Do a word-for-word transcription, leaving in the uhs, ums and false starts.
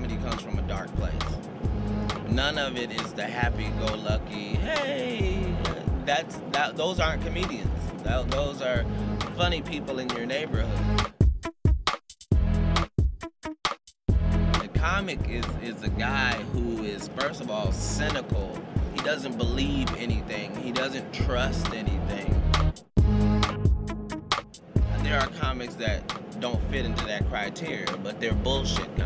comedy comes from a dark place. None of it is the happy-go-lucky, hey, that's, that, those aren't comedians. That, those are funny people in your neighborhood. The comic is, is a guy who is, first of all, cynical. He doesn't believe anything. He doesn't trust anything. There are comics that don't fit into that criteria, but they're bullshit comics.